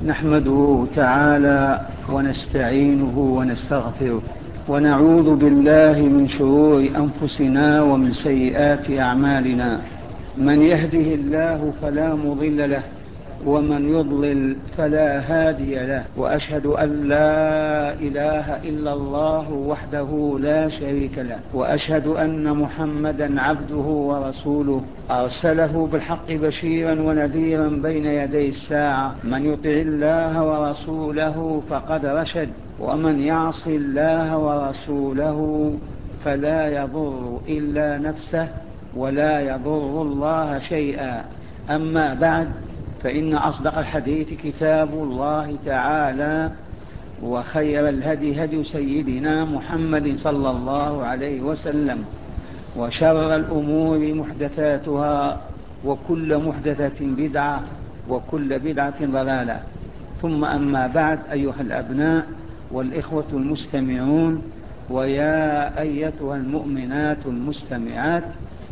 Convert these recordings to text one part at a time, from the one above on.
نحمده تعالى ونستعينه ونستغفره ونعوذ بالله من شرور أنفسنا ومن سيئات أعمالنا. من يهده الله فلا مضل له ومن يضلل فلا هادي له، وأشهد أن لا إله إلا الله وحده لا شريك له، وأشهد أن محمدا عبده ورسوله أرسله بالحق بشيرا ونذيرا بين يدي الساعة. من يطع الله ورسوله فقد رشد، ومن يعص الله ورسوله فلا يضر إلا نفسه ولا يضر الله شيئا. أما بعد، فإن أصدق الحديث كتاب الله تعالى، وخير الهدي هدي سيدنا محمد صلى الله عليه وسلم، وشر الأمور محدثاتها، وكل محدثة بدعة، وكل بدعة ضلالة. ثم أما بعد، أيها الأبناء والإخوة المستمعون، ويا أيتها المؤمنات المستمعات،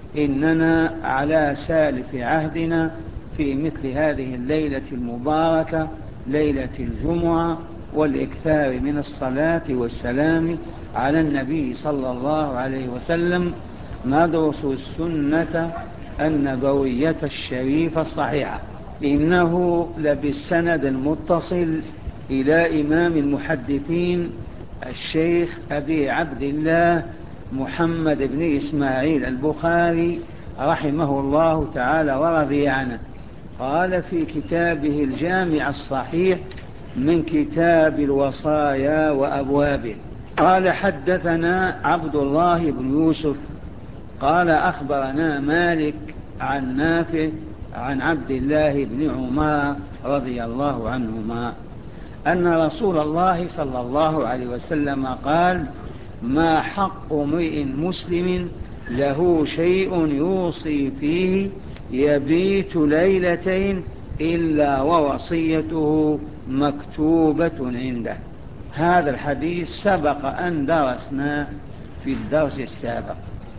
إننا على سالف عهدنا في مثل هذه الليلة المباركة، ليلة الجمعة، والإكثار من الصلاة والسلام على النبي صلى الله عليه وسلم، ندرس السنة النبوية الشريفة الصحيحة. إنه لبالسند المتصل إلى إمام المحدثين الشيخ أبي عبد الله محمد بن إسماعيل البخاري رحمه الله تعالى ورضي عنه. قال في كتابه الجامع الصحيح من كتاب الوصايا وأبوابه، قال: حدثنا عبد الله بن يوسف قال أخبرنا مالك عن نافع عن عبد الله بن عمر رضي الله عنهما أن رسول الله صلى الله عليه وسلم قال: ما حق امرئ مسلم له شيء يوصي فيه يبيت ليلتين إلا ووصيته مكتوبة عنده. هذا الحديث سبق أن درسنا في الدرس السابق،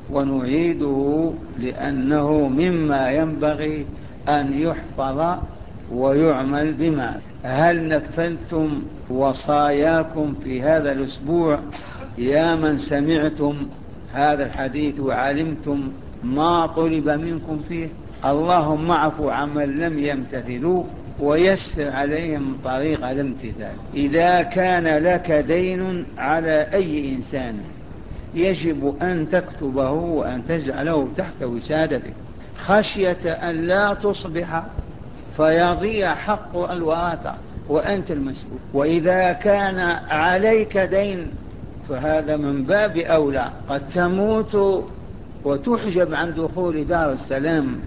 ونعيده لأنه مما ينبغي أن يحفظ ويعمل بما. هل نفذتم وصاياكم في هذا الأسبوع يا من سمعتم هذا الحديث وعلمتم ما طلب منكم فيه؟ اللهم اعف عمن لم يمتثلوا ويسر عليهم طريق الامتثال. إذا كان لك دين على أي إنسان يجب أن تكتبه وأن تجعله تحت وسادتك، خشية أن لا تصبح فيضيع حق الورثة وأنت المسؤول. وإذا كان عليك دين فهذا من باب أولى، قد تموت وتحجب عن دخول دار السلام،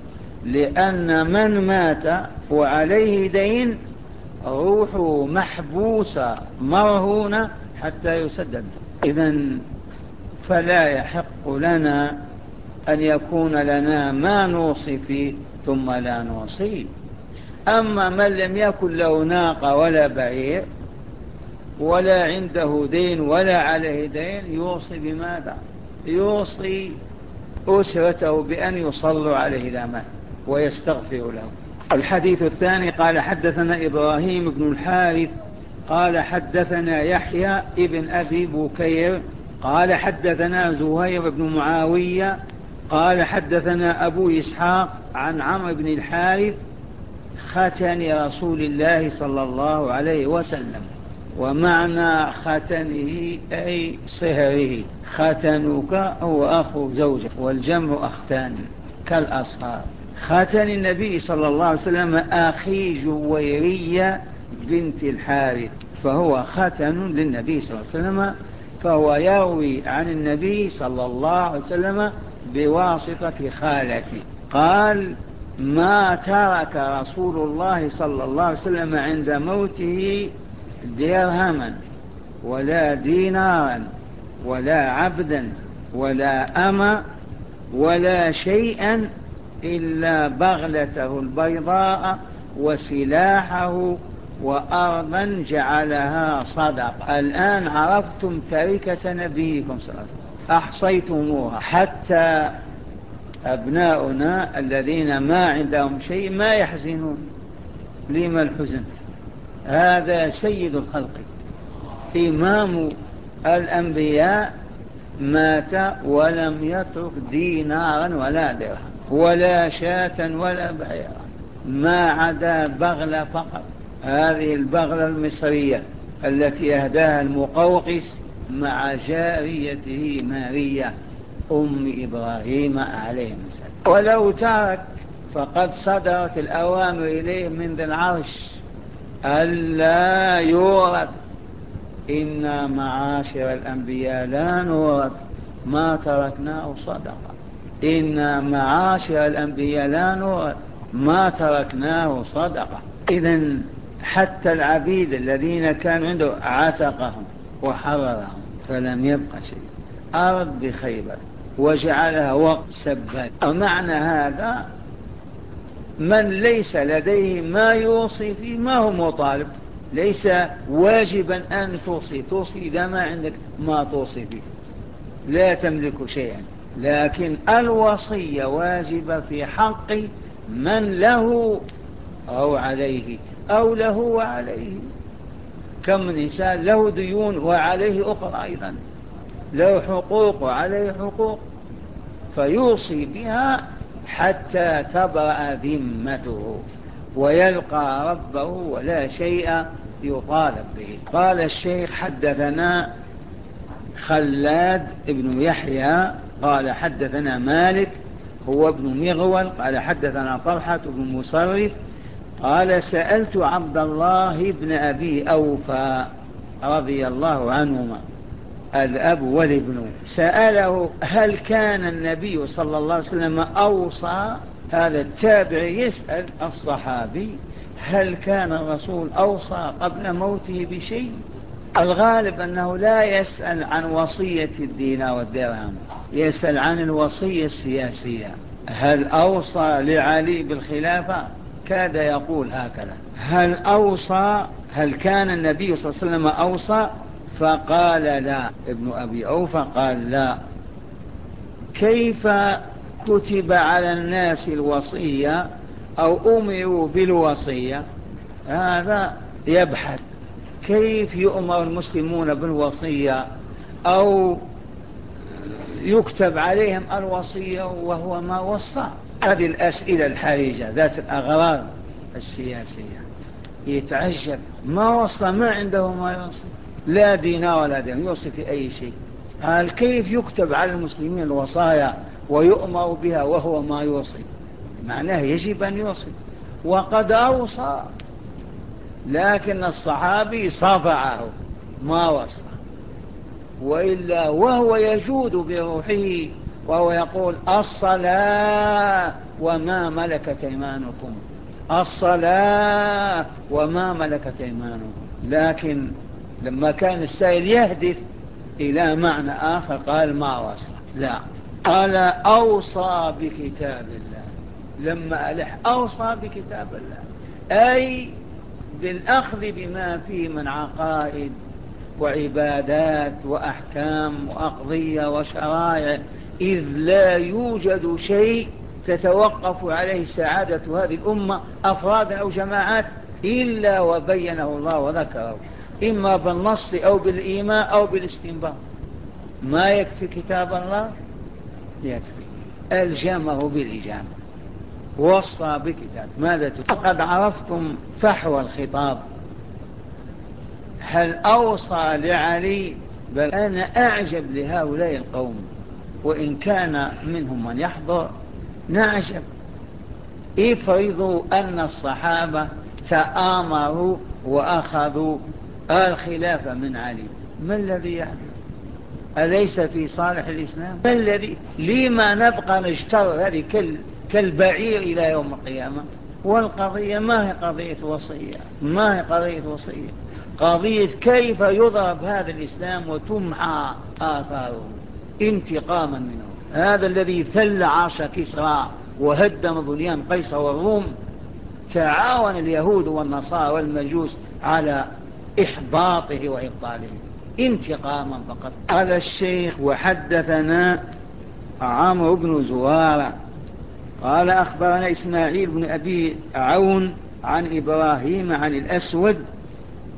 لأن من مات وعليه دين روحه محبوسة مرهونة حتى يسدد. إذن فلا يحق لنا أن يكون لنا ما نوصي فيه ثم لا نوصي. أما من لم يكن له ناقة ولا بعير ولا عنده دين ولا عليه دين، يوصي بماذا؟ يوصي أسرته بأن يصلوا عليه إذا مات ويستغفر له. الحديث الثاني قال: حدثنا إبراهيم بن الحارث قال حدثنا يحيى ابن أبي بكير قال حدثنا زهير بن معاوية قال حدثنا أبو إسحاق عن عمرو بن الحارث ختن رسول الله صلى الله عليه وسلم. ومعنى ختنه أي صهره، ختنك هو أخو زوجك، والجمع أختان كالأصهار. ختن النبي صلى الله عليه وسلم أخي جويرية بنت الحارث، فهو ختن للنبي صلى الله عليه وسلم، فهو يروي عن النبي صلى الله عليه وسلم بواسطة خالته. قال: ما ترك رسول الله صلى الله عليه وسلم عند موته درهما ولا دينارا ولا عبدا ولا أما ولا شيئا إلا بغلته البيضاء وسلاحه وأرضا جعلها صدقة. الآن عرفتم تركة نبيكم صلى الله عليه وسلم، أحصيتموها، حتى أبناؤنا الذين ما عندهم شيء ما يحزنون. لما الحزن؟ هذا سيد الخلق إمام الأنبياء، مات ولم يترك دينارا ولا درهم ولا شاة ولا بعيرا، ما عدا بغلة فقط، هذه البغلة المصرية التي أهداها المقوقس مع جاريته ماريا أم إبراهيم عليه السلام. ولو ترك فقد صدرت الأوامر إليه من ذي العرش ألا يورث. إنا معاشر الأنبياء لا نورث ما تركناه صدقة. إنا معاشر الأنبياء لا نورث ما تركناه صدقة. إذن حتى العبيد الذين كانوا عنده عتقهم وحررهم فلم يبق شيء. أرض بخيبر وجعلها وقف سبات. ومعنى هذا من ليس لديه ما يوصي فيه ما هو مطالب، ليس واجبا أن توصي إذا ما عندك ما توصي فيه لا تملك شيئا، لكن الوصية واجبة في حق من له أو عليه أو له وعليه. كم من إنسان له ديون وعليه أخرى أيضا، له حقوق وعليه حقوق، فيوصي بها حتى تبرأ ذمته ويلقى ربه ولا شيء يطالب به. قال الشيخ حدثنا خلاد بن يحيى قال حدثنا مالك هو ابن مغول قال حدثنا طلحة بن مصرف قال سألت عبد الله بن أبي أوفى رضي الله عنهما الأب والابن، سأله هل كان النبي صلى الله عليه وسلم أوصى؟ هذا التابع يسأل الصحابي هل كان الرسول أوصى قبل موته بشيء؟ الغالب أنه لا يسأل عن وصية الدينار والدرهم، يسأل عن الوصية السياسية. هل أوصى لعلي بالخلافة؟ كاد يقول هكذا. هل أوصى؟ هل كان النبي صلى الله عليه وسلم أوصى؟ فقال لا. ابن أبي أوفى قال لا. كيف كتب على الناس الوصية أو أمروا بالوصية؟ هذا يبحث كيف يؤمر المسلمون بالوصية أو يكتب عليهم الوصية وهو ما وصى. هذه الأسئلة الحرجة ذات الأغراض السياسية. يتعجب ما وصى، ما عنده ما يوصي، لا دينار ولا درهم يوصي في أي شيء. قال كيف يكتب على المسلمين الوصايا ويؤمر بها وهو ما يوصي؟ معناه يجب أن يوصي وقد أوصى، لكن الصحابي صفعه ما وصى، وإلا وهو يجود بروحه وهو يقول الصلاة وما ملكت أيمانكم، الصلاة وما ملكت أيمانكم. لكن لما كان السائل يهدف إلى معنى آخر قال ما وصى، لا، قال أوصى بكتاب الله. لما ألح أوصى بكتاب الله أي بالأخذ بما فيه من عقائد وعبادات وأحكام وأقضية وشرائع، إذ لا يوجد شيء تتوقف عليه سعادة هذه الأمة أفرادا أو جماعات إلا وبينه الله وذكره، إما بالنص أو بالإيماء أو بالاستنباط. ما يكفي كتاب الله؟ يكفي. ألجمه بالإجامة، وصى بكتاب. ماذا تقول؟ قد عرفتم فحوى الخطاب. هل أوصى لعلي؟ بل أنا أعجب لهؤلاء القوم، وإن كان منهم من يحضر نعجب. افرضوا أن الصحابة تآمروا وأخذوا الخلافة من علي، ما الذي يحدث؟ أليس في صالح الإسلام؟ ما الذي لما نبقى نجتر هذه كالبعير إلى يوم القيامة؟ والقضية ما هي قضية وصية، ما هي قضية وصية، قضية كيف يضرب هذا الإسلام وتمحى آثاره انتقاما منه. هذا الذي ثل عرش كسرى وهدم بنيان قيصر والروم، تعاون اليهود والنصارى والمجوس على إحباطه وإبطاله انتقاما فقط. قال الشيخ وحدثنا عمرو بن زرارة قال أخبرنا إسماعيل بن أبي عون عن إبراهيم عن الأسود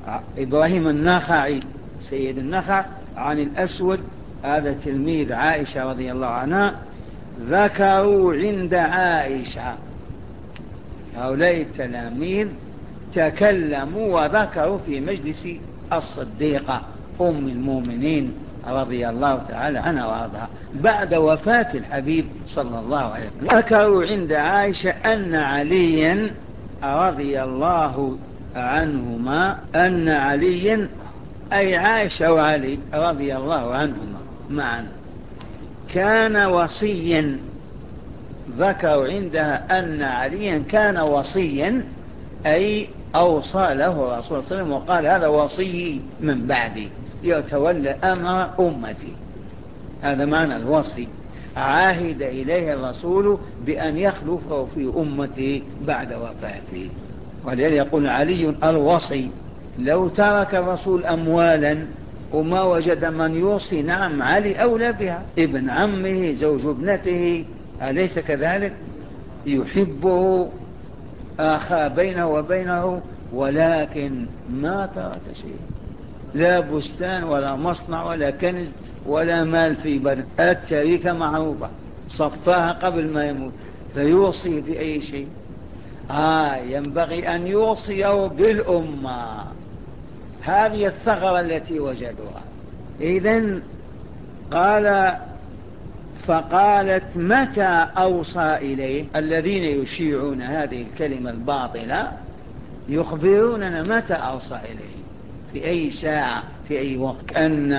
إبراهيم النخعي سيد النخع عن الأسود هذا تلميذ عائشة رضي الله عنها، ذكروا عند عائشة، هؤلاء التلاميذ تكلموا وذكروا في مجلس الصديقة أم المؤمنين رضي الله تعالى عنها وارضاها بعد وفاة الحبيب صلى الله عليه وسلم. ذكروا عند عائشة أن عليا رضي الله عنهما، أن عليا أي عائشة وعلي رضي الله عنهما معا كان وصيا. ذكروا عندها أن عليا كان وصيا، أي أوصى له الرسول صلى الله عليه وسلم وقال هذا وصي من بعدي يتولى أمر أمتي. هذا معنى الوصي، عاهد إليه الرسول بأن يخلفه في أمته بعد وفاته. ولذلك يقول علي الوصي. لو ترك الرسول أموالا وما وجد من يوصي، نعم علي أولى بها، ابن عمه زوج ابنته، أليس كذلك؟ يحبه، آخى بينه وبينه، ولكن ما ترك شيء، لا بستان ولا مصنع ولا كنز ولا مال في بلد. التركة معروفة، صفاها قبل ما يموت، فيوصي بأي شيء؟ ينبغي أن يوصيه بالأمة، هذه الثغرة التي وجدوها. إذن قال فقالت متى أوصى إليه؟ الذين يشيعون هذه الكلمة الباطلة يخبروننا متى أوصى إليه، في أي ساعة، في أي وقت.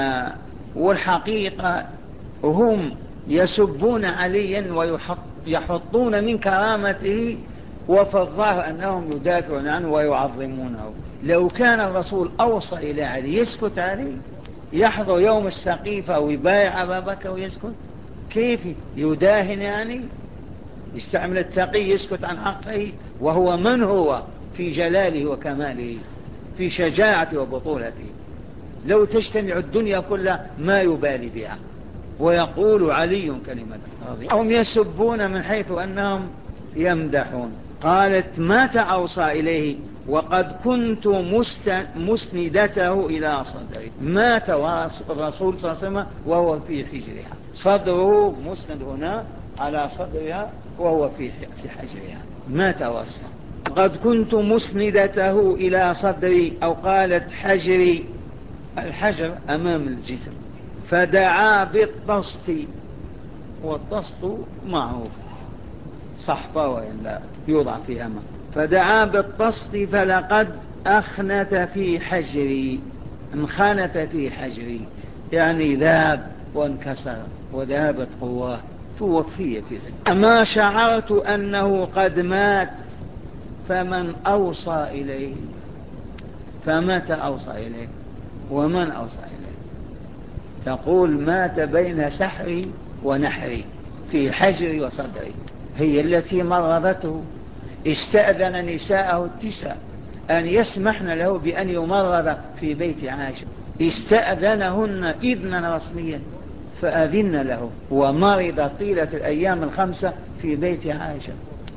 والحقيقة هم يسبون عليا ويحطون من كرامته، وفي الظاهر أنهم يدافعون عنه ويعظمونه. لو كان الرسول أوصى إلى علي يسكت عليه؟ يحضر يوم السقيفة ويبايع أبا بكر ويسكت؟ كيف يداهن؟ يعني يستعمل التقي يسكت عن حقه، وهو من هو في جلاله وكماله، في شجاعته وبطولته. لو تجتمع الدنيا كلها ما يبالي بها، ويقول علي كلمة رضي. هم يسبون من حيث أنهم يمدحون. قالت متى أوصى إليه وقد كنت مسندته إلى صدري. مات الرسول صلى الله عليه وسلم وهو في حجرها، صدره مسند هنا على صدرها وهو في حجرها، ما توصى. قد كنت مسندته إلى صدري، أو قالت حجري، الحجر أمام الجسم. فدعا بالطست، والطست معروف صحفة وإلا يوضع فيها ماء. فدعا بالطست فلقد أخنث في حجري، انخنث في حجري يعني ذاب وانكسر وذهبت قواه، توفي في حجري. ما شعرت أنه قد مات. فمن أوصى إليه؟ فمتى أوصى إليه ومن أوصى إليه؟ تقول مات بين سحري ونحري، في حجري وصدري. هي التي مرضته. استأذن نساءه التسع أن يسمحن له بأن يمرض في بيت عائشة، استأذنهن إذنا رسميا فأذن له، ومرض طيلة الأيام الخمسة في بيت عائشة،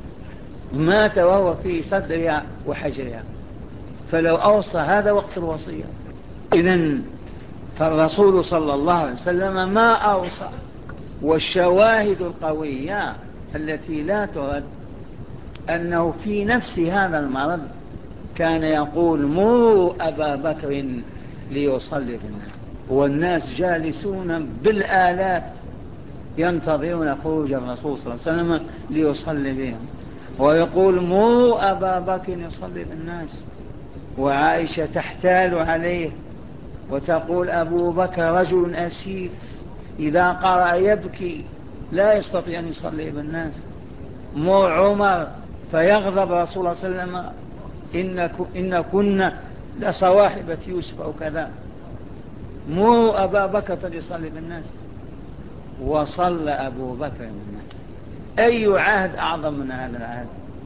مات وهو في صدرها وحجرها. فلو أوصى هذا وقت الوصية. إذن فالرسول صلى الله عليه وسلم ما أوصى. والشواهد القوية التي لا ترد أنه في نفس هذا المرض كان يقول مروا أبا بكر ليصلي في الناس، والناس جالسون بالآلاف ينتظرون خروج الرسول صلى الله عليه وسلم ليصلي بهم، ويقول مروا أبا بكر يصلي بالناس. وعائشة تحتال عليه وتقول أبو بكر رجل أسيف، إذا قرأ يبكي لا يستطيع أن يصلي بالناس. مر عمر فيغضب رسول الله صلى الله عليه وسلم إن كنا لصواحبة يوسف أو كذا. مروا أبا بكر فليصلي بالناس، وصلى أبو بكر بالناس. أي عهد أعظم من هذا العهد؟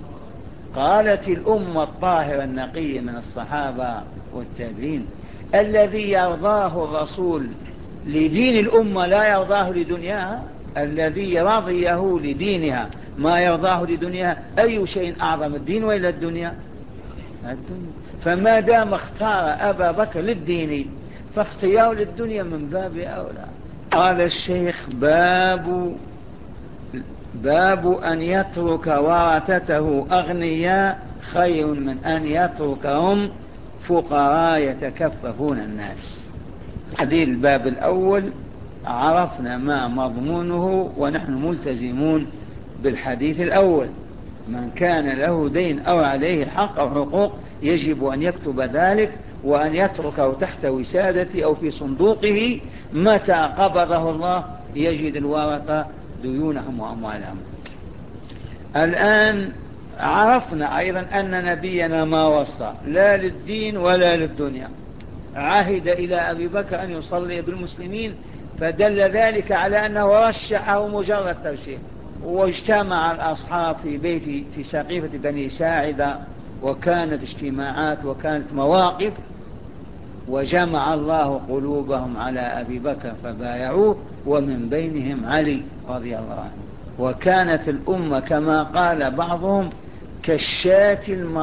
قالت الأمة الطاهرة النقية من الصحابة والتابعين الذي يرضاه الرسول لدين الأمة لا يرضاه لدنياها، الذي رضيه لدينها ما يرضاه لدنياها. أي شيء أعظم، الدين وإلى الدنيا؟ الدنيا. فما دام اختار أبا بكر للدين فاختياره للدنيا من باب أولى. قال الشيخ: باب أن يترك ورثته أغنياء خير من أن يتركهم فقراء يتكففون الناس. هذه الباب الأول عرفنا ما مضمونه ونحن ملتزمون بالحديث الأول. من كان له دين أو عليه حق أو حقوق يجب أن يكتب ذلك وأن يتركه تحت وسادته أو في صندوقه، متى قبضه الله يجد الورثة ديونهم وأموالهم. الآن عرفنا أيضا أن نبينا ما وصى لا للدين ولا للدنيا، عهد إلى أبي بكر أن يصلي بالمسلمين، فدل ذلك على أنه رشحه مجرد ترشيح. واجتمع الأصحاب في بيت في سقيفة بني ساعدة، وكانت اجتماعات وكانت مواقف، وجمع الله قلوبهم على أبي بكر فبايعوه، ومن بينهم علي رضي الله عنه. وكانت الأمة كما قال بعضهم كالشاة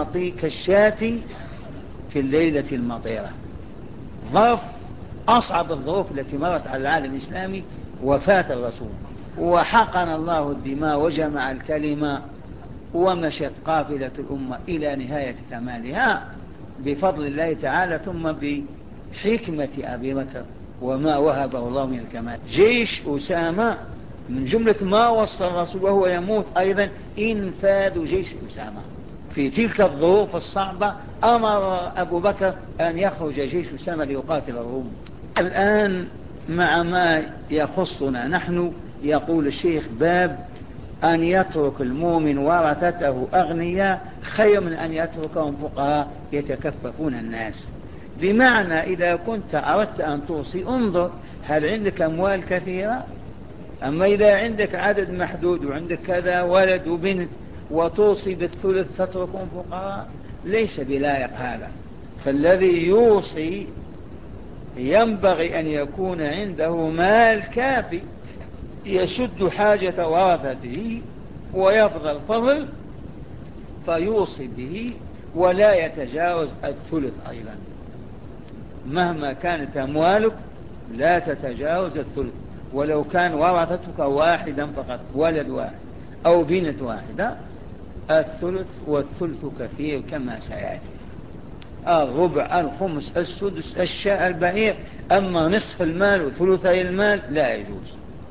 في الليلة المطيرة. ظرف أصعب الظروف التي مرت على العالم الإسلامي وفاة الرسول، وحقن الله الدماء وجمع الكلمة، ومشت قافلة الأمة إلى نهاية كمالها بفضل الله تعالى، ثم بحكمة أبي بكر وما وهبه الله من الكمال. جيش أسامة من جملة ما وصى الرسول وهو يموت أيضا إنفاذ جيش أسامة. في تلك الظروف الصعبة أمر أبو بكر أن يخرج جيش أسامة ليقاتل الروم. الآن مع ما يخصنا نحن، يقول الشيخ: باب أن يترك المؤمن ورثته أغنياء خير من أن يتركهم فقراء يتكففون الناس. بمعنى إذا كنت أردت أن توصي انظر هل عندك أموال كثيرة، أما إذا عندك عدد محدود وعندك كذا ولد وبنت وتوصي بالثلث تتركهم فقراء، ليس بلائق هذا. فالذي يوصي ينبغي أن يكون عنده مال كافي يسد حاجة ورثته ويفضل فضل فيوصي به، ولا يتجاوز الثلث. أيضا مهما كانت أموالك لا تتجاوز الثلث، ولو كان ورثتك واحدا فقط، ولد واحد أو بنت واحدة، الثلث والثلث كثير كما سيأتي. الربع، الخمس، السدس، الشاء، البعير. أما نصف المال وثلثي المال لا يجوز،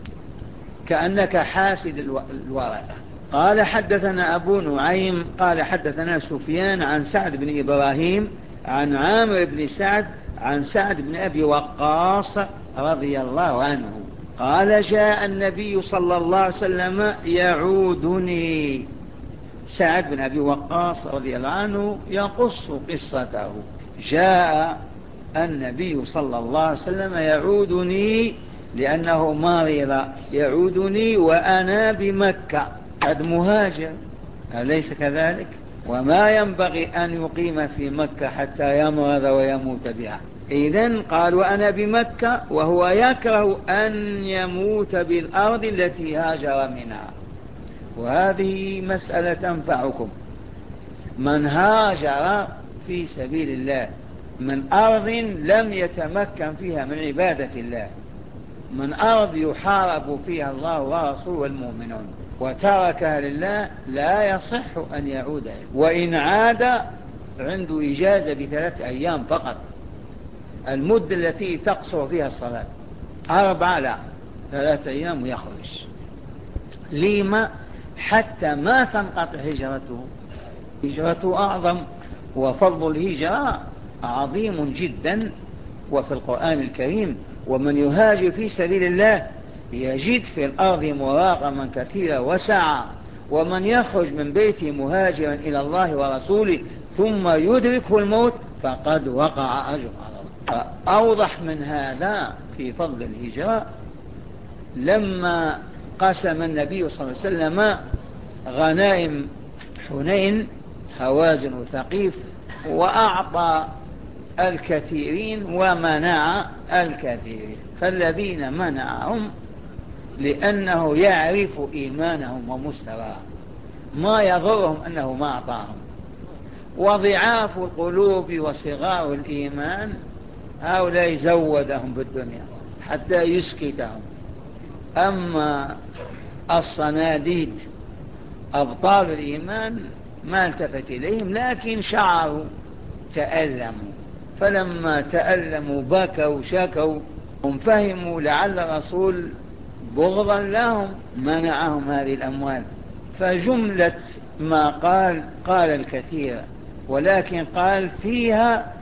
كأنك حاسد الورثة. قال: حدثنا أبو نعيم قال حدثنا سفيان عن سعد بن إبراهيم عن عامر بن سعد عن سعد بن أبي وقاص رضي الله عنه قال: جاء النبي صلى الله عليه وسلم يعودني. سعد بن أبي وقاص رضي الله عنه يقص قصته: جاء النبي صلى الله عليه وسلم يعودني لأنه مريض، يعودني وأنا بمكة قد مهاجر، أليس كذلك؟ وما ينبغي أن يقيم في مكة حتى يمرض ويموت بها. إذن قال: وأنا بمكة، وهو يكره أن يموت بالأرض التي هاجر منها. وهذه مسألة تنفعكم. من هاجر في سبيل الله من أرض لم يتمكن فيها من عبادة الله، من أرض يحارب فيها الله ورسوله والمؤمنون، وتركها لله، لا يصح أن يعود. وإن عاد عنده إجازة ب3 أيام فقط، المدة التي تقصر فيها الصلاة 4 لا 3 أيام ويخرج. لما؟ حتى ما تنقطع هجرته. هجرته أعظم، وفضل الهجرة عظيم جدا. وفي القرآن الكريم: ومن يهاجر في سبيل الله يجد في الأرض مراغما كثيرا وسعا، ومن يخرج من بيته مهاجرا إلى الله ورسوله ثم يدركه الموت فقد وقع أجر على الله. أوضح من هذا في فضل الهجرة لما قسم النبي صلى الله عليه وسلم غنائم حنين، هوازن وثقيف، وأعطى الكثيرين ومنع الكثيرين. فالذين منعهم لأنه يعرف إيمانهم ومستواهم، ما يضرهم أنه ما أعطاهم. وضعاف القلوب وصغار الإيمان هؤلاء زودهم بالدنيا حتى يسكتهم. أما الصناديد أبطال الإيمان ما التفت إليهم، لكن شعروا، تألموا، فلما تألموا بكوا شكوا، هم فهموا لعل الرسول بغضا لهم منعهم هذه الأموال. فجملة ما قال الكثير، ولكن قال فيها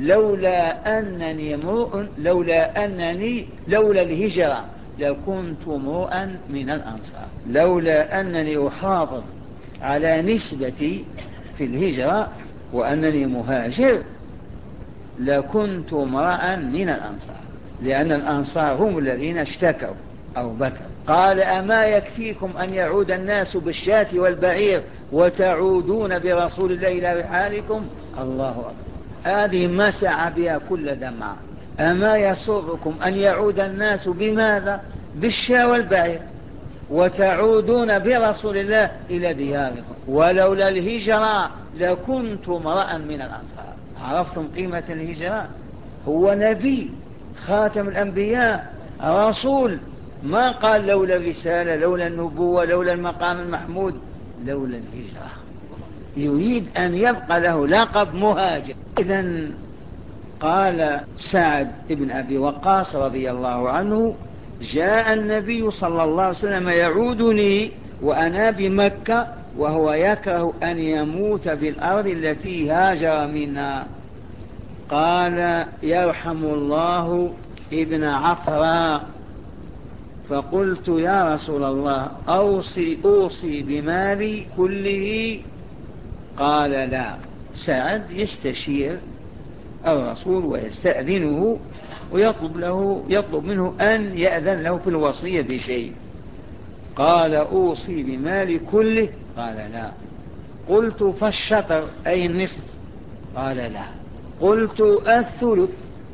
لولا الهجرة لكنت امرؤا من الأنصار. لولا أنني أحافظ على نسبتي في الهجرة وأنني مهاجر لكنت امرأ من الأنصار، لأن الأنصار هم الذين اشتكوا أو بكوا. قال أما يكفيكم أن يعود الناس بالشاة والبعير وتعودون برسول الله إلى رحالكم؟ الله أكبر، هذه مسع بها كل دمعة. أما يسركم أن يعود الناس بماذا؟ بالشاة والبعير وتعودون برسول الله إلى دياركم. ولولا الهجرة لكنت امرأ من الأنصار. عرفتم قيمة الهجرة؟ هو نبي خاتم الأنبياء رسول، ما قال لولا الرسالة لولا النبوة لولا المقام المحمود، لولا الهجرة. يريد أن يبقى له لقب مهاجر. إذن قال سعد بن أبي وقاص رضي الله عنه: جاء النبي صلى الله عليه وسلم يعودني وأنا بمكة وهو يكره أن يموت بالأرض التي هاجر منها. قال: يرحم الله ابن عفراء. فقلت: يا رسول الله أوصي بمالي كله؟ قال: لا. سعد يستشير الرسول ويستأذنه ويطلب منه أن يأذن له في الوصية بشيء. قال: أوصي بمالي كله؟ قال: لا. قلت: فالشطر أي النصف؟ قال: لا. قلت: الثلث؟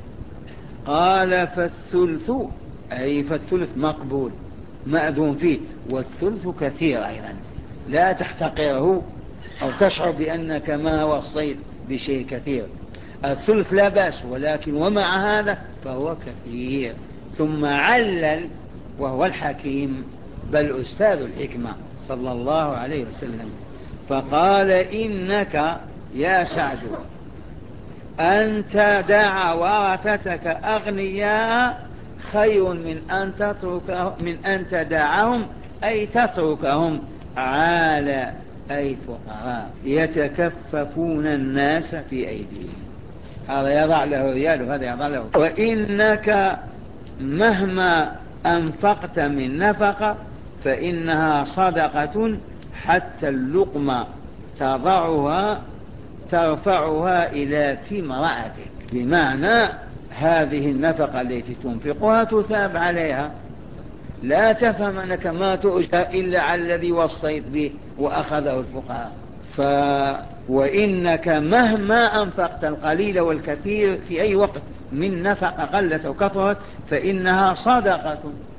قال: فالثلث أي فالثلث مقبول مأذون فيه، والثلث كثير أيضا، لا تحتقره أو تشعر بأنك ما وصيت بشيء كثير. الثلث لا بأس، ولكن ومع هذا فهو كثير. ثم علل، وهو الحكيم بل أستاذ الحكمة صلى الله عليه وسلم، فقال: إنك يا سعد أن تدع ورثتك أغنياء خير من أن تدعهم أي تتركهم عالة أي فقراء يتكففون الناس في أيديهم. هذا يضع له ريال وهذا يضع له. وإنك مهما أنفقت من نفقة فإنها صدقة حتى اللقمة ترفعها إلى في امرأتك. بمعنى هذه النفقة التي تنفقها تثاب عليها، لا تفهم أنك ما تؤجر إلا على الذي وصيت به وأخذه الفقهاء. وإنك مهما أنفقت القليل والكثير في أي وقت من نفقة قلت أو كثرت فإنها صدقة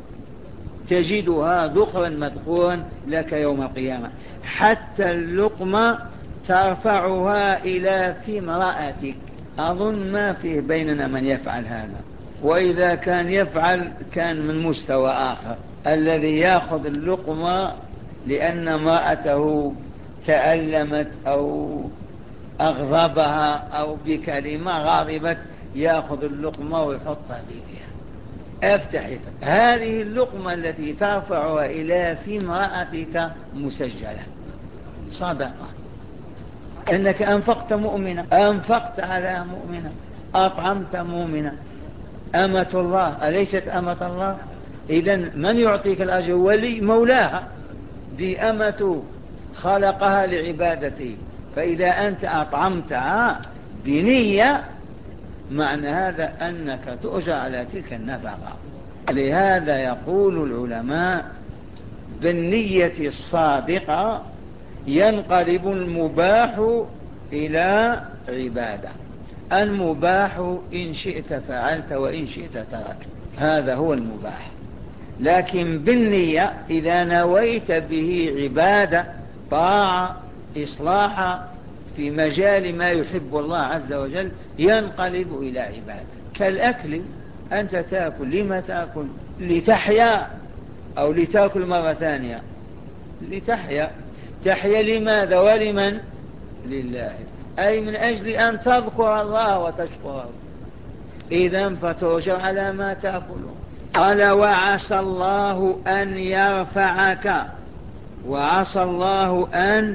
تجدها ذخرا مذخورا لك يوم القيامة، حتى اللقمة ترفعها إلى في امرأتك. أظن ما فيه بيننا من يفعل هذا، وإذا كان يفعل كان من مستوى آخر، الذي يأخذ اللقمة لأن امرأته تألمت أو أغضبها أو بكلمة غاضبت، يأخذ اللقمة ويحطها في فيها. افتح هذه اللقمة التي ترفعها إلى في امرأتك مسجلة صدقة، أنك أنفقت مؤمنة، أنفقت على مؤمنة، أطعمت مؤمنة. أمة الله أليست أمة الله؟ إذن من يعطيك الأجر؟ ولي مولاها، دي أمة خلقها لعبادته، فإذا أنت أطعمتها بنية معنى هذا أنك تؤجر على تلك النفقة. لهذا يقول العلماء: بالنية الصادقة ينقلب المباح إلى عبادة. المباح إن شئت فعلت وإن شئت تركت، هذا هو المباح. لكن بالنية إذا نويت به عبادة، طاعة، إصلاح في مجال ما يحب الله عز وجل ينقلب إلى عبادة. كالأكل، أنت تأكل، لما تأكل؟ لتحيا أو لتأكل مرة ثانية؟ لتحيا. تحيا لماذا ولمن؟ لله، أي من أجل أن تذكر الله وتشكره. إذن فتؤجر على ما تأكله. قال وعسى الله أن يرفعك، وعسى الله أن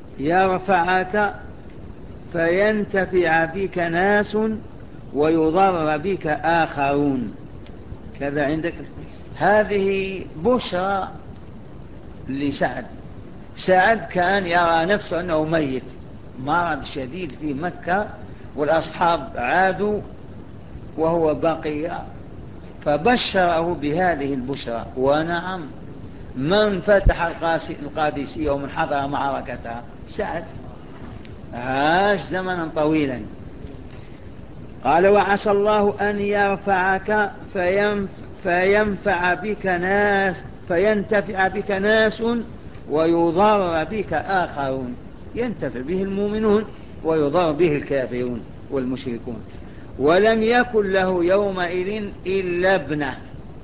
يرفعك فينتفع بك ناس ويضر بك آخرون. كذا عندك. هذه بشرى لسعد. سعد كان يرى نفسه أنه ميت، مرض شديد في مكة، والأصحاب عادوا وهو بقي، فبشره بهذه البشرى. ونعم، من فتح القادسية ومن حضر معركتها؟ سعد، عاش زمنا طويلا. قال وعسى الله أن يرفعك فينفع بك ناس، فينتفع بك ناس ويضر بك آخرون. ينتفع به المؤمنون ويضر به الكافرون والمشركون. ولم يكن له يومئذ إلا ابنه،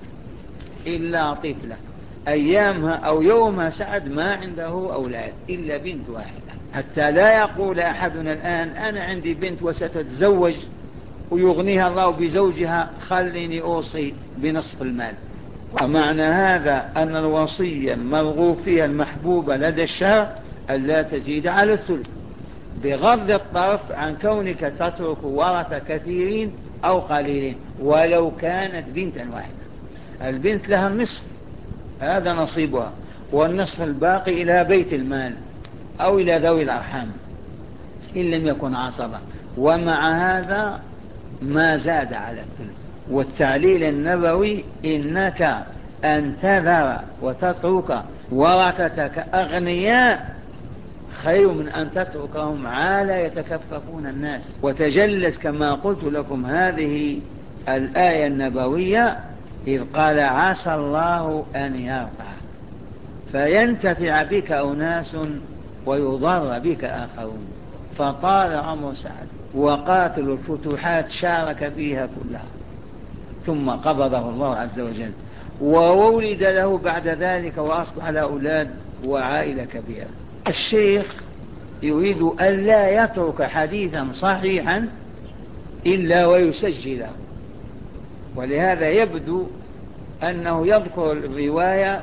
إلا طفلة. أيامها أو يومها سعد ما عنده أولاد إلا بنت واحدة، حتى لا يقول أحدنا الآن أنا عندي بنت وستتزوج ويغنيها الله بزوجها، خليني أوصي بنصف المال. ومعنى هذا أن الوصية المرغوب فيها المحبوبة لدى الشرع ألا تزيد على الثلث، بغض الطرف عن كونك تترك ورثة كثيرين أو قليلين، ولو كانت بنتا واحدة. البنت لها النصف، هذا نصيبها، والنصف الباقي إلى بيت المال أو إلى ذوي الأرحام إن لم يكن عصبة. ومع هذا ما زاد على الثلث. والتعليل النبوي إنك أن تذر وتترك ورثتك أغنياء خير من أن تتركهم عالى يتكففون الناس. وتجلت كما قلت لكم هذه الآية النبوية إذ قال عسى الله أن يرفع فينتفع بك أناس ويضر بك آخرون. فطال عمر سعد، وقاتل الفتوحات شارك فيها كلها، ثم قبضه الله عز وجل، وولد له بعد ذلك وأصبح له أولاد وعائلة كبيرة. الشيخ يريد أن لا يترك حديثا صحيحا إلا ويسجله، ولهذا يبدو أنه يذكر الرواية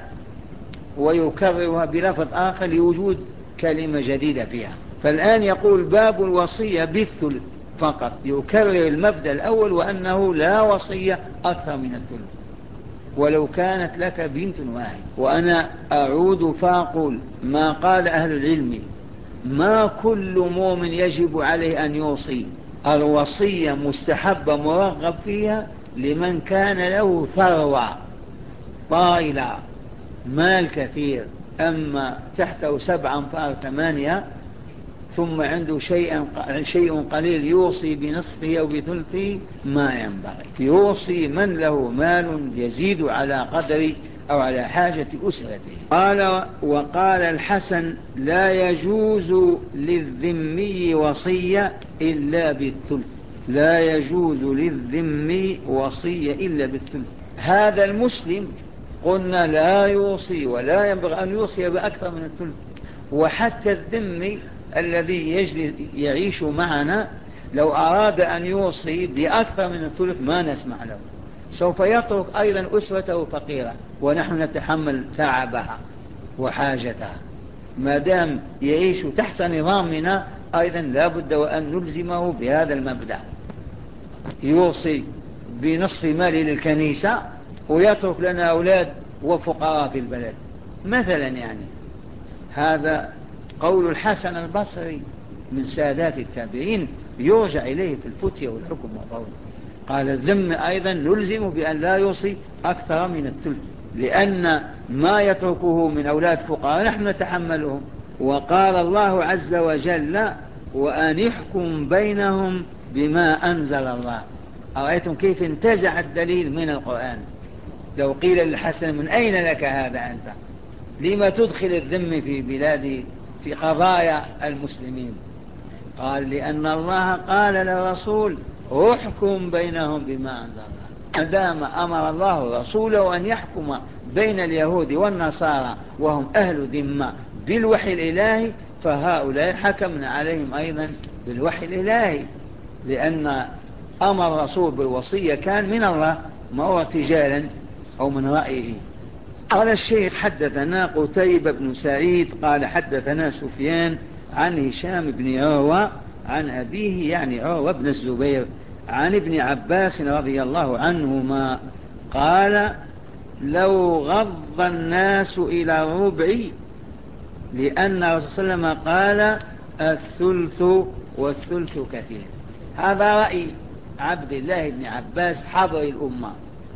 ويكررها بلفظ آخر لوجود كلمة جديدة فيها. فالآن يقول باب الوصية بالثلث فقط، يكرر المبدأ الأول وأنه لا وصية أكثر من الثلث ولو كانت لك بنت واحد. وأنا أعود فأقول ما قال أهل العلم، ما كل مؤمن يجب عليه أن يوصي. الوصية مستحبة مرغب فيها لمن كان له ثروة طائلة، مال كثير، أما تحته 7 أنفار 8 ثم عنده شيء قليل يوصي بنصفه أو بثلثه، ما ينبغي. يوصي من له مال يزيد على قدر أو على حاجة أسرته. وقال الحسن لا يجوز للذمي وصية إلا بالثلث، لا يجوز للذمي وصية إلا بالثلث. هذا المسلم قلنا لا يوصي ولا ينبغي أن يوصي بأكثر من الثلث. وحتى الذمي الذي يعيش معنا لو أراد أن يوصي بأكثر من الثلث ما نسمع له، سوف يترك أيضا أسرته فقيرة ونحن نتحمل تعبها وحاجتها. ما دام يعيش تحت نظامنا أيضا لا بد وأن نلزمه بهذا المبدأ، يوصي بنصف ماله للكنيسة ويترك لنا أولاد وفقراء في البلد مثلا. يعني هذا قول الحسن البصري من سادات التابعين يرجع إليه في الفتية والحكم والقول. قال الذم أيضا نلزم بأن لا يوصي أكثر من الثلث، لأن ما يتركه من أولاد فقراء نحن نتحملهم. وقال الله عز وجل وأن يحكم بينهم بما أنزل الله. أرأيتم كيف انتزع الدليل من القرآن؟ لو قيل للحسن من أين لك هذا أنت؟ لما تدخل الذم في بلاد في قضايا المسلمين؟ قال لأن الله قال للرسول احكم بينهم بما أنزل الله. ما دام أمر الله رسوله أن يحكم بين اليهود والنصارى وهم أهل ذمة بالوحي الإلهي، فهؤلاء حكمنا عليهم أيضا بالوحي الإلهي، لأن أمر الرسول بالوصية كان من الله ما هو ارتجالا أو من رأيه. قال الشيخ حدثنا قتيبة بن سعيد قال حدثنا سفيان عن هشام بن عروة عن أبيه يعني عروة بن الزبير عن ابن عباس رضي الله عنهما قال لو غض الناس إلى الربع، لأن الرسول صلى الله عليه وسلم قال الثلث والثلث كثير. هذا رأي عبد الله بن عباس حبر الأمة،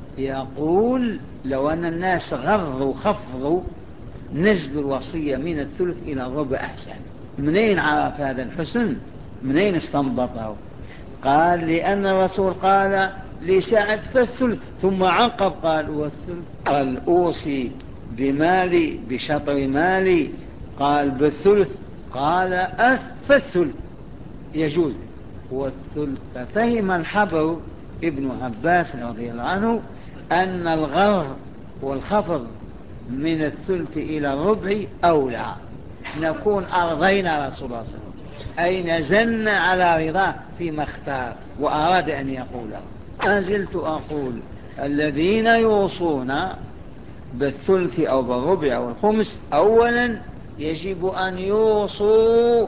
يقول لو أن الناس غضوا خفضوا نزلوا الوصية من الثلث إلى الربع أحسن. منين عرف هذا الحسن؟ منين استنبطه؟ قال لأن الرسول قال لسعد فالثلث، ثم عقب قال والثلث. قال أوصي بمالي بشطر مالي، قال بالثلث، قال فالثلث يجوز والثلث. ففهم الحبر ابن عباس رضي الله عنه أن الغر والخفض من الثلث إلى الربع أولى. نكون أرضينا رسول الله صلى الله عليه وسلم، أي نزلنا على رضاه فيما اختار وأراد أن يقوله. ما زلت أقول الذين يوصون بالثلث أو بالربع أو الخمس أولا يجب أن يوصوا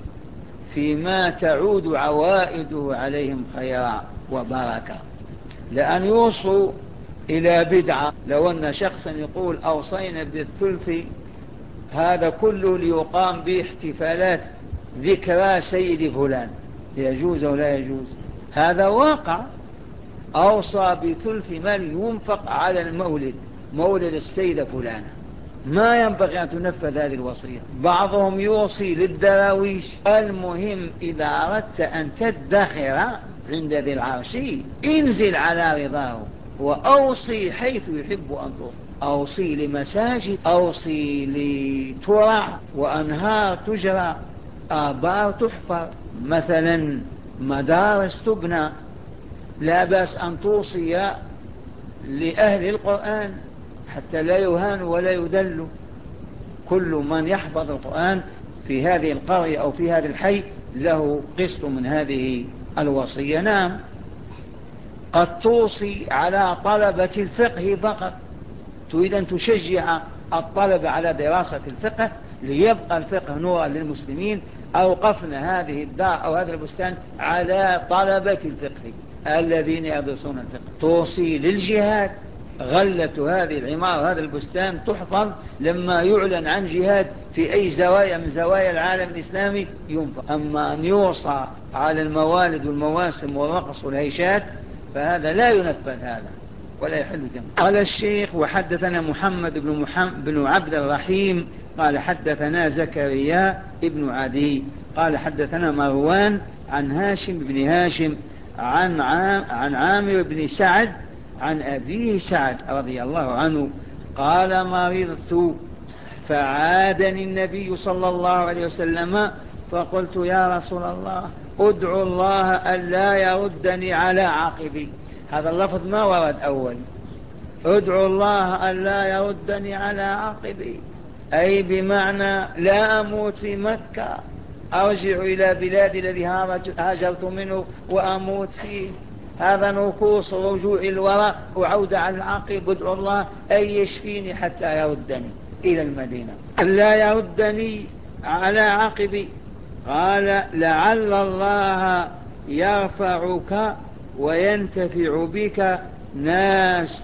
فيما تعود عوائده عليهم خيرا وبركة، لأن يوصوا إلى بدعة. لو أن شخصا يقول أوصينا بالثلث هذا كله ليقام باحتفالات ذكرى سيد فلان، يجوز أو لا يجوز؟ هذا واقع. أوصى بثلث مال ينفق على المولد، مولد السيدة فلانة، ما ينبغي أن تنفذ هذه الوصية. بعضهم يوصي للدراويش. المهم إذا أردت أن تدخر عند ذي العرش انزل على رضاه وأوصي حيث يحب أن توصي. أوصي لمساجد، أوصي لترع وأنهار تجرى، آبار تحفر، مثلا مدارس تبنى، لا بأس أن توصي لأهل القرآن حتى لا يهانوا ولا يدلوا. كل من يحفظ القرآن في هذه القرية أو في هذا الحي له قسط من هذه الوصية. نعم، قد توصي على طلبة الفقه فقط، تريد أن تشجع الطلبة على دراسة الفقه ليبقى الفقه نورا للمسلمين. أوقفنا هذه الدار أو هذا البستان على طلبة الفقه الذين يدرسون الفقه. توصي للجهاد، غلة هذه العمارة وهذا البستان تحفظ لما يعلن عن جهاد في أي زوايا من زوايا العالم الإسلامي ينفق. أما أن يوصى على الموالد والمواسم والرقص والهيشات فهذا لا ينفذ هذا ولا يحل دم. قال الشيخ وحدثنا محمد بن عبد الرحيم قال حدثنا زكريا ابن عدي قال حدثنا مروان عن هاشم بن هاشم عن عامر بن سعد عن أبيه سعد رضي الله عنه قال مرضت فعادني النبي صلى الله عليه وسلم فقلت يا رسول الله ادعو الله ألا يردني على عقبي. هذا اللفظ ما ورد أول. ادعو الله ألا يردني على عقبي، أي بمعنى لا أموت في مكة، أرجع إلى بلاد الذي هاجرت منه وأموت فيه. هذا نكوص رجوع الوراء وعودة على العقب. ادعو الله أن يشفيني حتى يردني إلى المدينة، لا يردني على عقبي. قال لعل الله يرفعك وينتفع بك ناس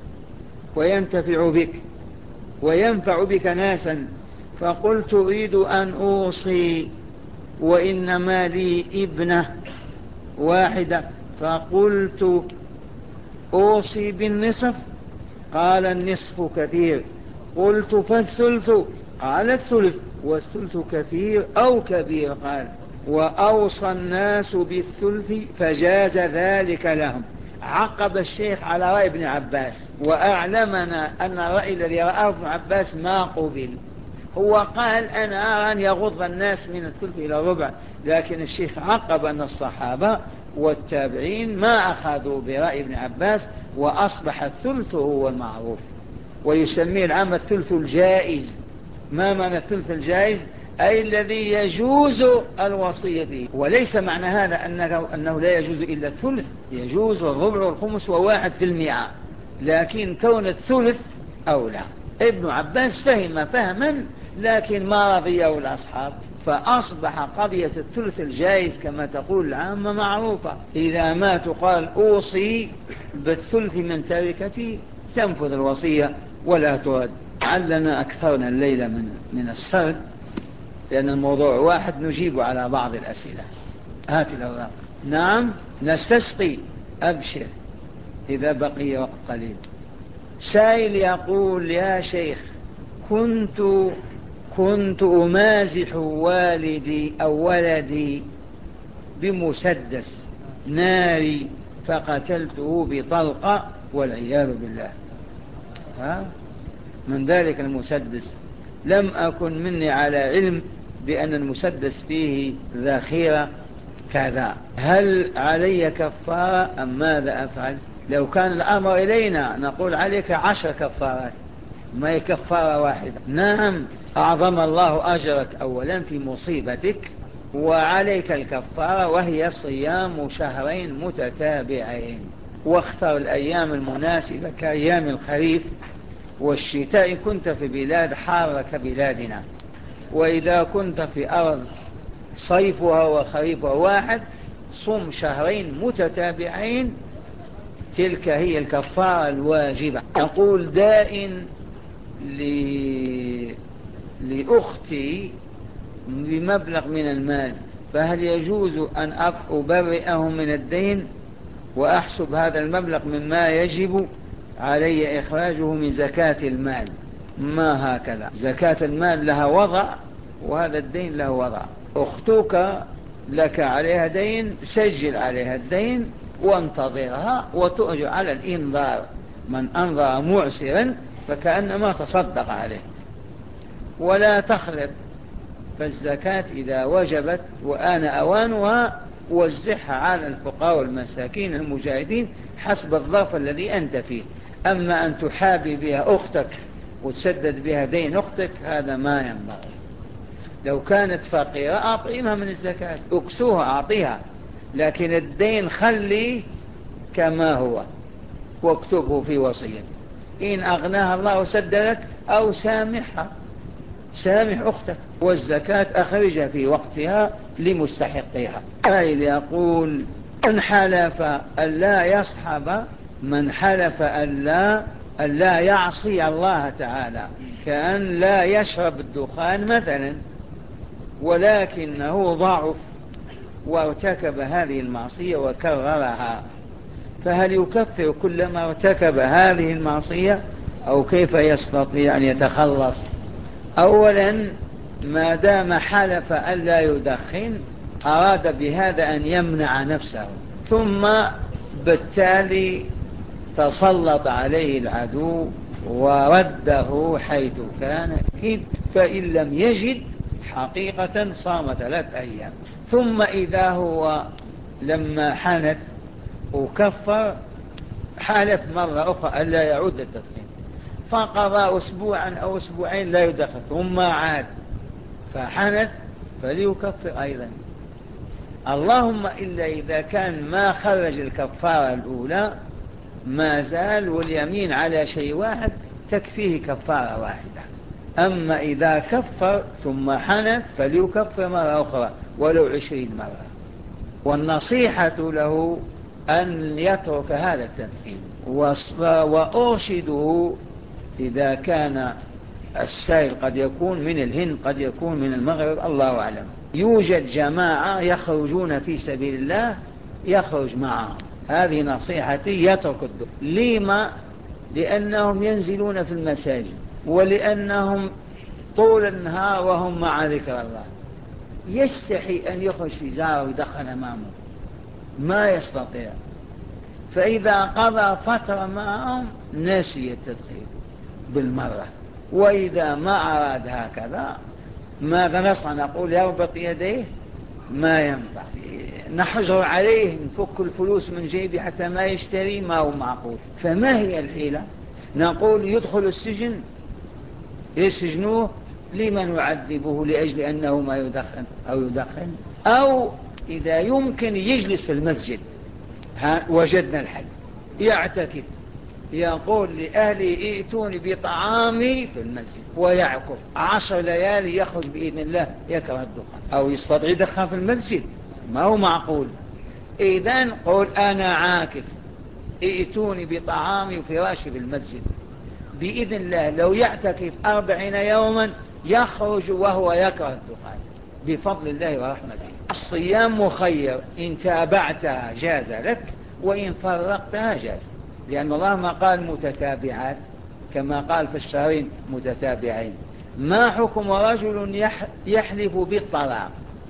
وينفع بك ناسا. فقلت أريد أن أوصي وإنما لي ابنة واحدة، فقلت أوصي بالنصف. قال النصف كثير. قلت فالثلث؟ قال الثلث، والثلث كثير أو كبير. قال وأوصى الناس بالثلث فجاز ذلك لهم. عقب الشيخ على رأي ابن عباس وأعلمنا أن الرأي الذي رأى ابن عباس ما قبل، هو قال أنا أرى أن يغض الناس من الثلث إلى الربع، لكن الشيخ عقب أن الصحابة والتابعين ما أخذوا برأي ابن عباس، وأصبح الثلث هو المعروف، ويسميه العام الثلث الجائز. ما معنى الثلث الجائز؟ أي الذي يجوز الوصية به، وليس معنى هذا أنه لا يجوز إلا الثلث، يجوز الربع والخمس و1%، لكن كون الثلث أولى. ابن عباس فهم فهما لكن ما رضيه الأصحاب، فأصبح قضية الثلث الجائز كما تقول العامة معروفة. إذا ما تقال أوصي بالثلث من تركتي تنفذ الوصية ولا ترد. علنا أكثرنا الليلة من السرد، لأن الموضوع واحد نجيب على بعض الأسئلة. هات الأوراق. نعم نستسقي. أبشر إذا بقي وقت قليل. سائل يقول يا شيخ كنت أمازح والدي أو ولدي بمسدس ناري فقتلته بطلقة والعياذ بالله. من ذلك المسدس لم أكن مني على علم بأن المسدس فيه ذخيرة كذا، هل علي كفارة أم ماذا أفعل؟ لو كان الأمر إلينا نقول عليك 10 كفارات، ما هي كفارة واحدة. نعم أعظم الله أجرك أولا في مصيبتك، وعليك الكفارة وهي صيام شهرين متتابعين، واختر الأيام المناسبة كأيام الخريف والشتاء إن كنت في بلاد حارة كبلادنا، وإذا كنت في أرض صيفها وخريفها واحد صم شهرين متتابعين، تلك هي الكفارة الواجبة. أقول دائن لأختي بمبلغ من المال، فهل يجوز أن أبرئه من الدين وأحسب هذا المبلغ مما يجب علي إخراجه من زكاة المال؟ ما هكذا، زكاة المال لها وضع وهذا الدين له وضع. أختك لك عليها دين، سجل عليها الدين وانتظرها وتؤجر على الإنذار، من أنظر معسرا فكأنما تصدق عليه. ولا تخلط، فالزكاة إذا وجبت وآن أوانها وزعها على الفقراء والمساكين المجاهدين حسب الظرف الذي أنت فيه. أما أن تحابي بها أختك وتسدد بها دين أختك هذا ما ينبغي. لو كانت فقيرة أطعمها من الزكاة، أكسوها أعطيها، لكن الدين خلي كما هو واكتبه في وصيتك. إن أغناها الله سددت أو سامحها، سامح أختك، والزكاة أخرجها في وقتها لمستحقها. قائل يقول من حلف ألا يصحب، من حلف ألا يعصي الله تعالى، كأن لا يشرب الدخان مثلا، ولكنه ضعف وارتكب هذه المعصية وكررها، فهل يكفر كلما ارتكب هذه المعصية أو كيف يستطيع أن يتخلص؟ أولا ما دام حلف ألا يدخن أراد بهذا أن يمنع نفسه، ثم بالتالي تسلط عليه العدو ورده حيث كان، فإن لم يجد حقيقة صام 3 أيام. ثم إذا هو لما حنث وكفر حلف مرة أخرى ألا يعود التدخين، فقضى أسبوعا أو أسبوعين لا يدخن ثم عاد فحنث فليكفر أيضا. اللهم إلا إذا كان ما خرج الكفارة الأولى ما زال واليمين على شيء واحد تكفيه كفارة واحدة. أما إذا كفر ثم حنث فليكفر مرة أخرى ولو 20 مرة. والنصيحة له أن يترك هذا التدخين، وأرشده إذا كان السائل قد يكون من الهند قد يكون من المغرب الله أعلم، يوجد جماعة يخرجون في سبيل الله يخرج معهم، هذه نصيحتي يترك الدخان. لما؟ لأنهم ينزلون في المساجد، ولأنهم طول النهار وهم مع ذكر الله، يستحي أن يخرج سيجارة ويدخن أمامه، ما يستطيع. فإذا قضى فترة معهم نسي التدخين بالمرة، وإذا ما أراد هكذا ماذا نصنع؟ نقول يربط يديه؟ ما ينفع. نحجر عليه، نفك الفلوس من جيبه حتى ما يشتري؟ ما هو معقول. فما هي الحيلة؟ نقول يدخل السجن، يسجنوه. لمن يعذبه؟ لأجل أنه ما يدخن أو يدخن؟ أو إذا يمكن يجلس في المسجد، وجدنا الحل. يعتكف، يقول لأهلي ائتوني بطعامي في المسجد، ويعكف 10 ليالي، يخرج بإذن الله يكره الدخان. أو يستطيع يدخن في المسجد؟ ما هو معقول. إذن قول أنا عاكف، ائتوني بطعامي وفراشي في المسجد، بإذن الله لو يعتكف 40 يوما يخرج وهو يكره الدخان بفضل الله ورحمته. الصيام مخير، إن تابعتها جاز لك، وإن فرقتها جاز، لأن الله ما قال متتابعات كما قال في الشهرين متتابعين. ما حكم رجل يحلف بالطلاق،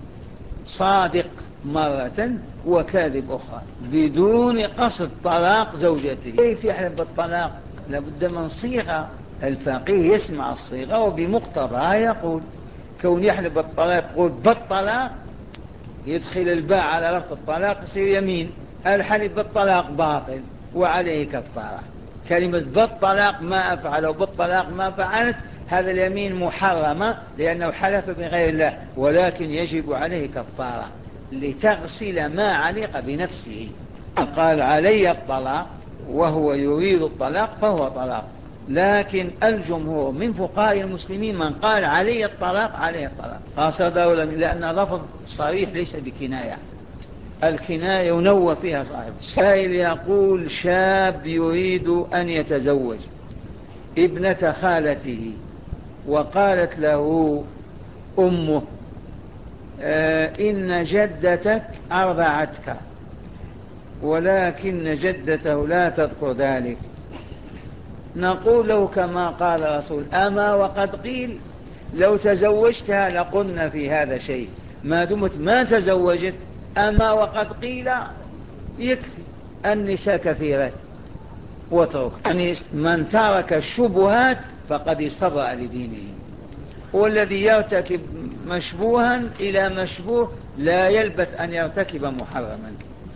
صادق مرة وكاذب أخرى، بدون قصد طلاق زوجته؟ كيف يحلف بالطلاق؟ لابد من صيغة، الفقيه يسمع الصيغة وبمقتضاها يقول. كون يحلف بالطلاق يقول بالطلاق، يدخل الباء على لفظ الطلاق يصير يمين. الحلف بالطلاق باطل وعليه كفارة. كلمة بالطلاق ما أفعل وبالطلاق ما فعلت، هذا اليمين محرمة لأنه حلف بغير الله، ولكن يجب عليه كفارة لتغسل ما علق بنفسه. قال علي الطلاق وهو يريد الطلاق فهو طلاق. لكن الجمهور من فقهاء المسلمين من قال علي الطلاق عليه الطلاق، خاصة دولة، لأن لفظ صريح ليس بكناية. الكناية ينوى فيها صاحب. سائل يقول شاب يريد أن يتزوج ابنة خالته، وقالت له أمه إن جدتك أرضعتك، ولكن جدته لا تذكر ذلك. نقول له كما قال رسول أما وقد قيل لو تزوجتها لقلنا في هذا شيء، ما دمت ما تزوجت أما وقد قيل يكفي. النساء كثيرات واترك. يعني من ترك الشبهات فقد استبرأ لدينه، والذي يرتكب مشبوها إلى مشبوه لا يلبث أن يرتكب محرما.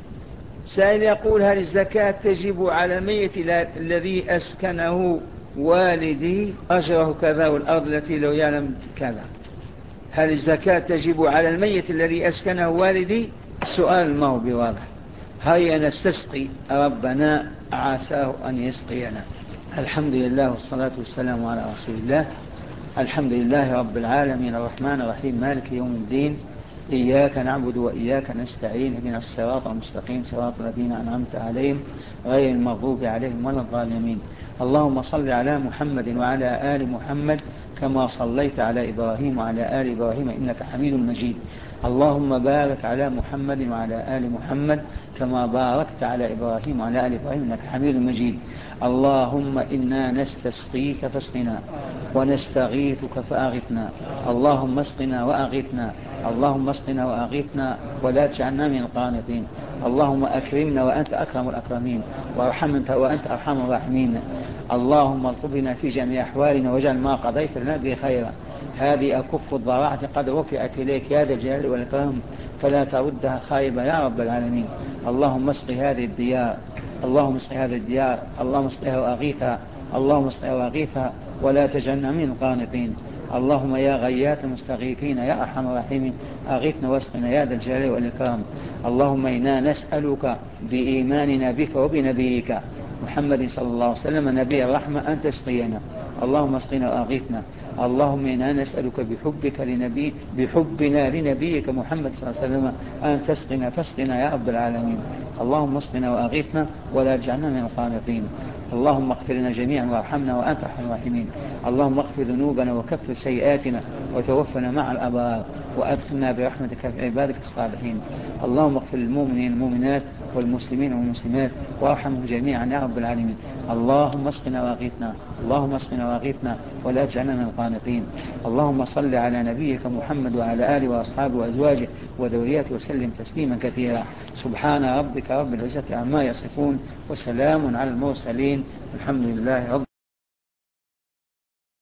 سائل يقول هل الزكاة تجب على الميت الذي أسكنه والدي أجره كذا والأرض التي لو يعلم كذا؟ هل الزكاة تجب على الميت الذي أسكنه والدي؟ السؤال ما هو بواضح. هيا نستسقي ربنا عساه أن يسقينا. الحمد لله والصلاة والسلام على رسول الله. الحمد لله رب العالمين الرحمن الرحيم مالك يوم الدين، إياك نعبد وإياك نستعين، اهدنا الصراط المستقيم صراط الذين أنعمت عليهم غير المغضوب عليهم ولا الضالين. اللهم صل على محمد وعلى آل محمد كما صليت على إبراهيم وعلى آل إبراهيم إنك حميد مجيد. اللهم بارك على محمد وعلى آل محمد كما باركت على إبراهيم وعلى آل إبراهيم إنك حميد مجيد. اللهم إنا نستسقيك فاسقنا، ونستغيثك فأغثنا. اللهم اسقنا وأغثنا، اللهم اسقنا وأغثنا، ولا تجعلنا من القانطين. اللهم أكرمنا وأنت أكرم الأكرمين، وارحمنا وأنت أرحم الراحمين. اللهم الطبنا في جميع أحوالنا، واجعل ما قضيت لنا به خيرا. هذه أكف الضراعة قد رفعت إليك يا ذا الجلال والإكرام، فلا تردها خائبة يا رب العالمين. اللهم اسق هذه الديار، اللهم اسق هذه الديار، اللهم اسقها وأغيثها، اللهم اسقها وأغيثها، ولا تجعلنا من القانطين. اللهم يا غياث المستغيثين يا أرحم الراحمين أغثنا واسقنا يا ذا الجلال والإكرام. اللهم إنا نسألك بإيماننا بك وبنبيك محمد صلى الله عليه وسلم نبي الرحمة أن تسقينا. اللهم اسقنا وأغثنا. اللهم إنا نسألك بحبنا لنبيك محمد صلى الله عليه وسلم أن تسقنا فاسقنا يا رب العالمين. اللهم اسقنا وأغثنا ولا تجعلنا من القانطين. اللهم اغفر لنا جميعا وارحمنا وأنت أرحم الراحمين. اللهم اغفر ذنوبنا وكفر سيئاتنا وتوفنا مع الأبرار، وأدخلنا برحمتك في عبادك الصالحين. اللهم اغفر للمؤمنين والمؤمنات والمسلمين والمسلمات وارحمهم جميعا يا رب العالمين. اللهم اسقنا واغثنا، اللهم اسقنا واغثنا ولا تجعلنا من القانطين. اللهم صل على نبيك محمد وعلى آله وأصحابه وأزواجه وذرياته وسلم تسليما كثيرا. سبحان ربك رب العزة عما يصفون، وسلام على المرسلين، الحمد لله رب